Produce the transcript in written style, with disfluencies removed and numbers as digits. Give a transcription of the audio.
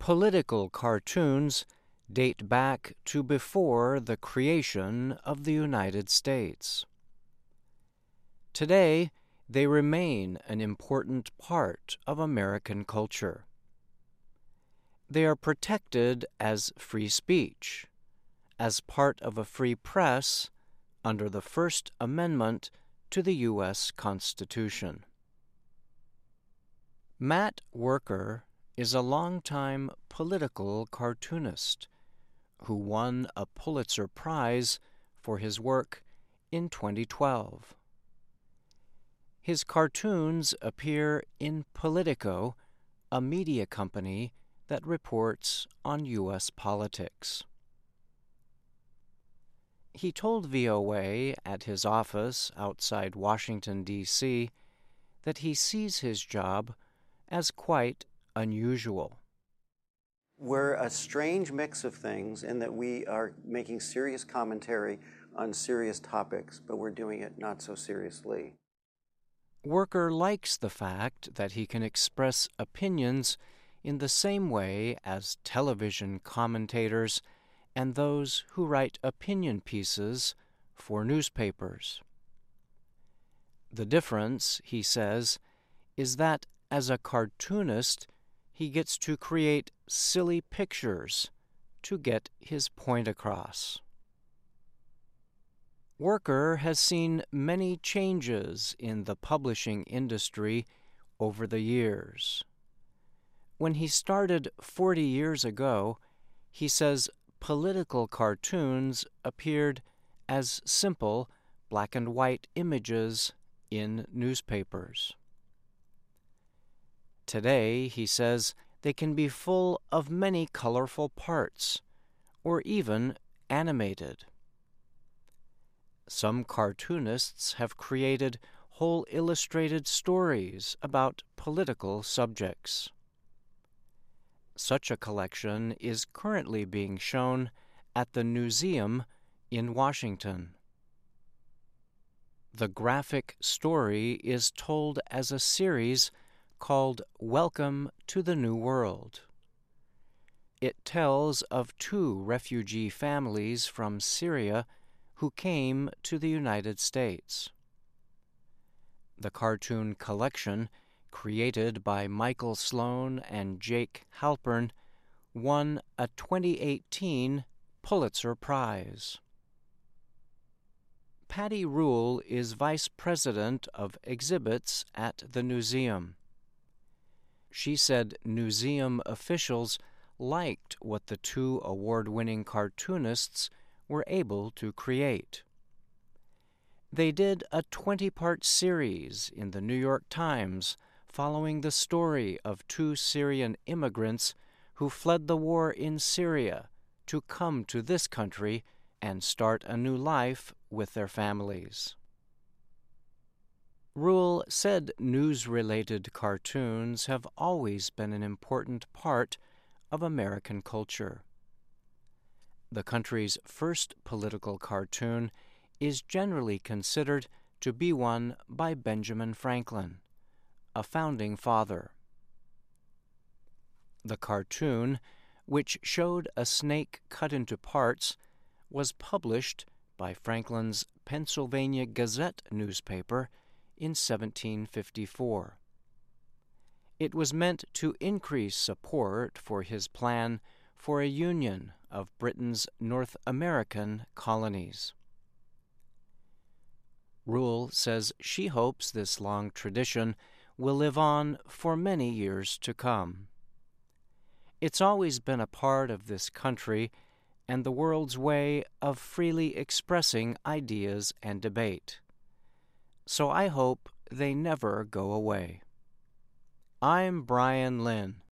Political cartoons date back to before the creation of the United States. Today, they remain an important part of American culture. They are protected as free speech, as part of a free press under the First Amendment to the U.S. Constitution. Matt Worker is a longtime political cartoonist who won a Pulitzer Prize for his work in 2012. His cartoons appear in Politico, a media company that reports on U.S. politics. He told VOA at his office outside Washington, D.C., that he sees his job as quite unusual. We're a strange mix of things in that we are making serious commentary on serious topics, but we're doing it not so seriously. Worker likes the fact that he can express opinions in the same way as television commentators and those who write opinion pieces for newspapers. The difference, he says, is that as a cartoonist, he gets to create silly pictures to get his point across. Worker has seen many changes in the publishing industry over the years. When he started 40 years ago, he says political cartoons appeared as simple black and white images in newspapers. Today, he says, they can be full of many colorful parts, or even animated. Some cartoonists have created whole illustrated stories about political subjects. Such a collection is currently being shown at the Newseum in Washington. The graphic story is told as a series called Welcome to the New World. It tells of two refugee families from Syria who came to the United States. The cartoon collection, created by Michael Sloan and Jake Halpern, won a 2018 Pulitzer Prize. Patty Rule is vice president of exhibits at the Newseum. She said Newseum officials liked what the two award-winning cartoonists were able to create. They did a 20-part series in the New York Times following the story of two Syrian immigrants who fled the war in Syria to come to this country and start a new life with their families. Rule said news-related cartoons have always been an important part of American culture. The country's first political cartoon is generally considered to be one by Benjamin Franklin, a founding father. The cartoon, which showed a snake cut into parts, was published by Franklin's Pennsylvania Gazette newspaper in 1754. It was meant to increase support for his plan for a union of Britain's North American colonies. Rule says she hopes this long tradition will live on for many years to come. It's always been a part of this country and the world's way of freely expressing ideas and debate. So I hope they never go away. I'm Brian Lynn.